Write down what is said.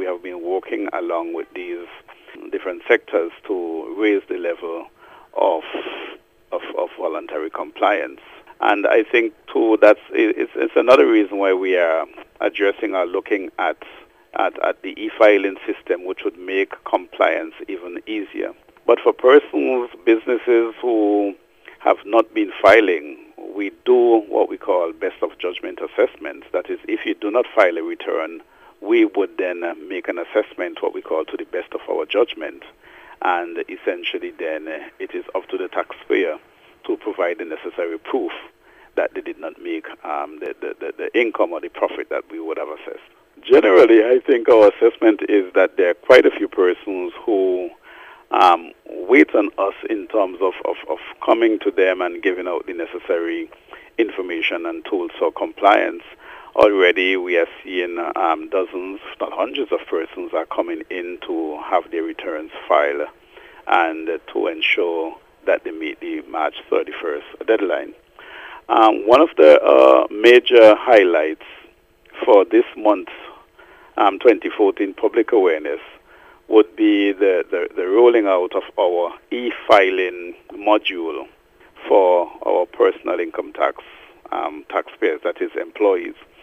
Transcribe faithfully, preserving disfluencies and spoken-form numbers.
have been working along with these different sectors to raise the level of of, of voluntary compliance. And I think, too, that's it's, it's another reason why we are addressing or looking at, at, at the e-filing system, which would make compliance even easier. But for persons, businesses who have not been filing, we do what we call best of judgment assessments. That is, if you do not file a return, we would then uh, make an assessment, what we call to the best of our judgment. And essentially then uh, it is up to the taxpayer to provide the necessary proof that they did not make um, the, the, the, the income or the profit that we would have assessed. Generally, I think our assessment is that there are quite a few persons who um, wait on us in terms of, of, of coming to them and giving out the necessary information and tools for compliance. Already we are seeing um, dozens, if not hundreds of persons are coming in to have their returns filed and uh, to ensure that they meet the March thirty-first deadline. Um, one of the uh, major highlights for this month's um, twenty fourteen public awareness would be the, the, the rolling out of our e-filing module for our personal income tax um, taxpayers, that is employees.